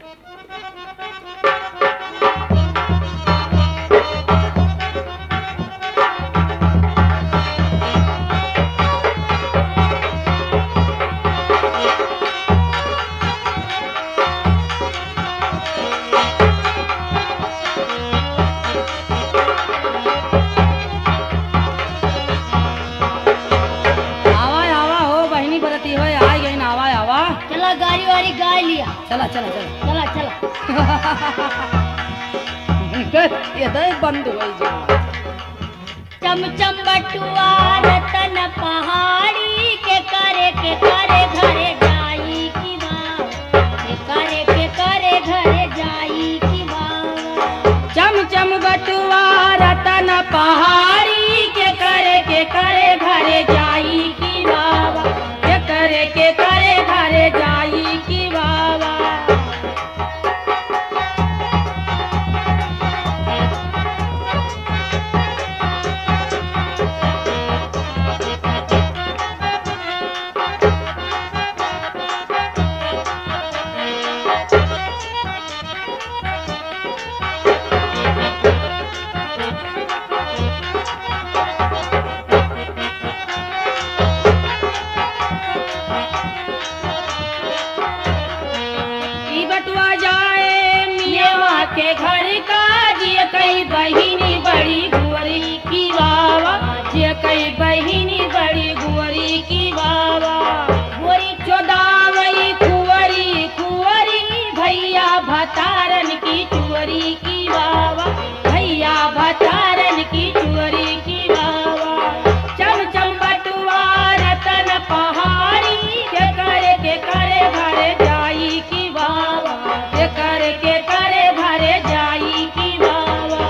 चला चला चला चला चला ये तो बंद हुई जा चमचम बटुआ रतन पहाड़ी के करे घरे जाई की बाबा के करे घरे जाई की बाबा चमचम बटुआ रतन पहाड़ी के करे घरे जाई की बाबा के करे घरे जाई की बाबा के घर का जिय कई बहिनी बड़ी गुअरी की बाबा जिय कई बहिनी बड़ी गुअरी की बाबा गोरी चौदावई कुंवरी भैया भतारन की चुअरी की बाबा भैया भतारन की चुअरी की बाबा चमचम बटुआ रतन पहाड़ी के करे घरे जाई की बाबा के करे घरे जाई की बाबा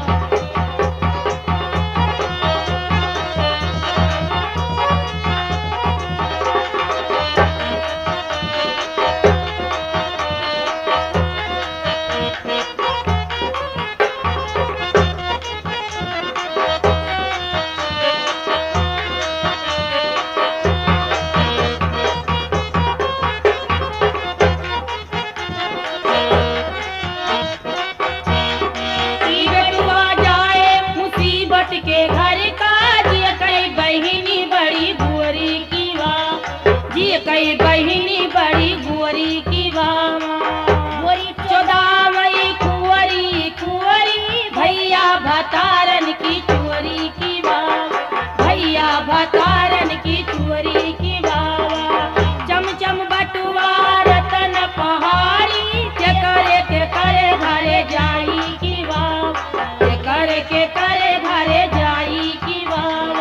के घर का जिय कई बहिनी बड़ी गुअरी की बाबा जिय कई बहिनी बड़ी गुअरी की बाबा गोरी चौदावई कुंवरी भैया भतारन की चुअरी की बाबा भैया भतारन की चुअरी की बाबा चमचम बटुआ रतन पहाड़ी के करे घरे जाई की बाबा के करे घरे जाई की बाबा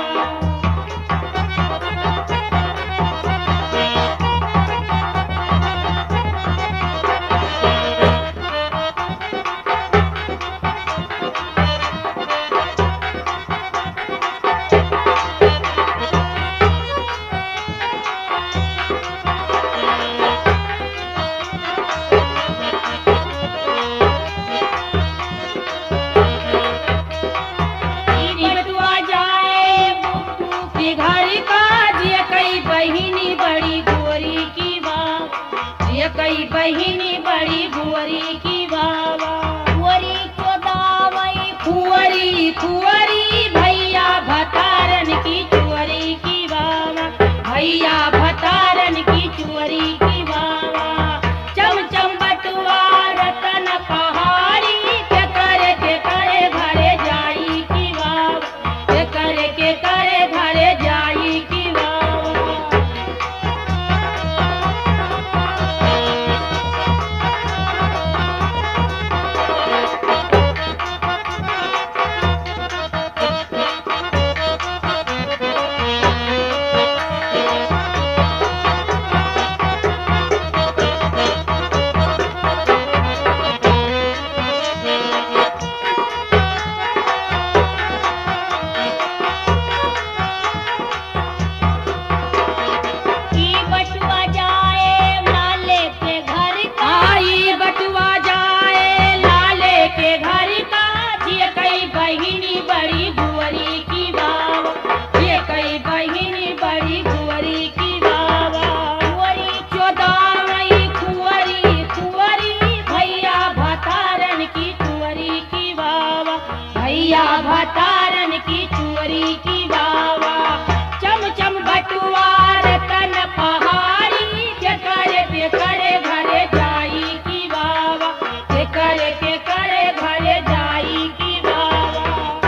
कई बहिनी बड़ी गुअरी की बाबा गोरी चौदावई कुंवरी भैया भतारन की चुअरी की बाबा भैया भतारन की चुअरी की बाबा चमचम बटुआ रतन पहाड़ी के करे घरे जाई की बाबा के करे घरे जाई की बाबा के करे घरे जाई की बाबा के करे घरे जाई की बाबा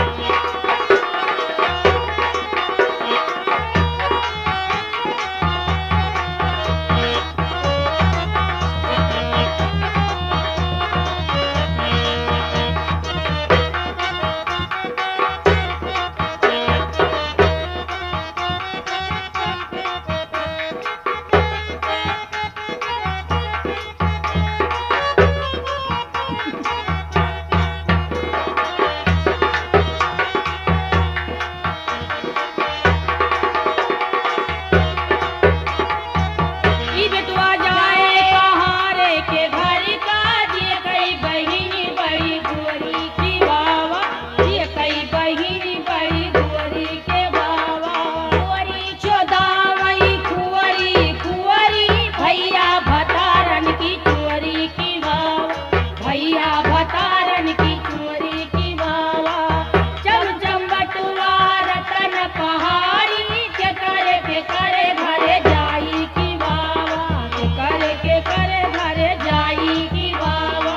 ई बेटुआ जाए कहाँ रे के घर का जिए कई बहिनी बड़ी गुअरी की बाबा जिए कई बहिनी बड़ी गुअरी के बाबा गुअरी चोदावई कुंवरी कुंवरी भैया भतारन की चुअरी की बाबा भैया भतारन की चुअरी की बाबा चम चम बटुआ रतन पहाड़ी के करे घरे जाई की बाबा के करे घरे जाई की बाबा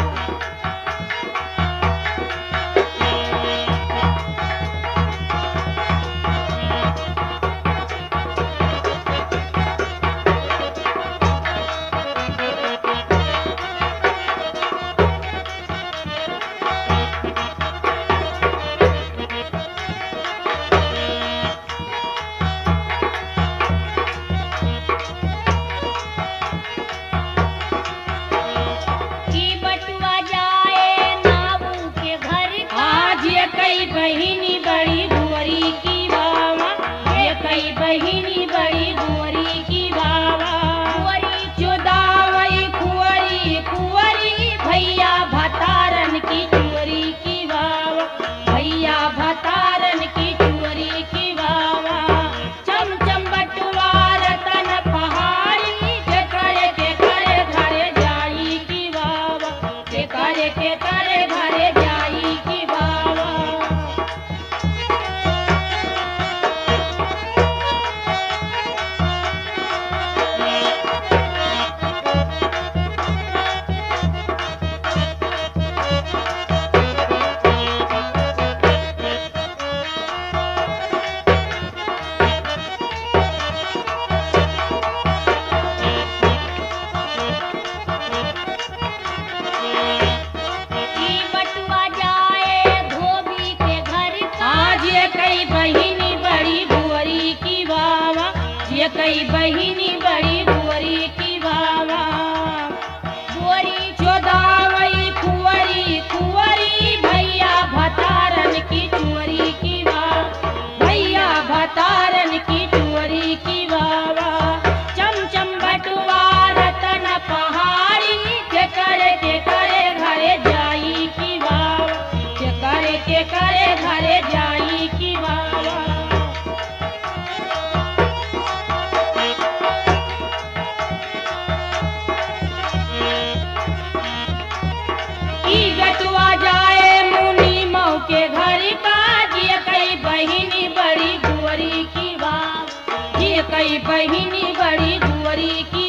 की बटुआ जाए नाऊ के घर का आज ये कई बहिनी बड़ी गुअरी की बाबा ये कई बहिनी बड़ी गुअरी की बाबा गुअरी चोदावई कुंवरी कुंवरी भैया भतारन की चुअरी की बाबा भैया भतारन की चुअरी की बाबा चम चम बटुआ रतन पहाड़ी के करे घरे जाई की बाबा के करे घरे जाई की बाबा की बटुआ जाए धोबी के घर का आज ये कई बहिनी बड़ी गुअरी की बाबा ये कई बहिनी बड़ी गुअरी की बाबा गुअरी चोदावई कुंवरी कुंवरी भैया भतारन की चुअरी की बाबा भैया भतारन की चुअरी की बाबा चम चम बटुआ रतन पहाड़ी के करे घरे जाई की बाबा के करे घरे जाई की बाबा ई बेटुआ जाए मुनि मऊ के घर का जिए कई बहिनी बड़ी गुअरी की बाबा जिए कई बहिनी बड़ी गुअरी की